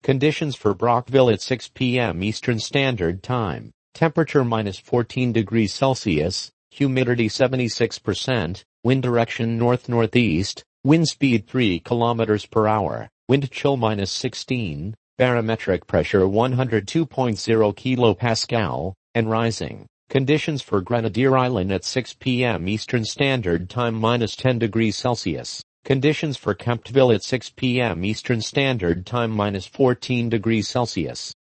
Conditions for Brockville at 6 p.m. Eastern Standard Time. Temperature -14°C, humidity 76%, wind direction north-northeast, wind speed 3 km per hour, wind chill -16, barometric pressure 102.0 kPa, and rising. Conditions for Grenadier Island at 6 p.m. Eastern Standard Time -10°C. Conditions for Kemptville at 6 p.m. Eastern Standard Time -14°C.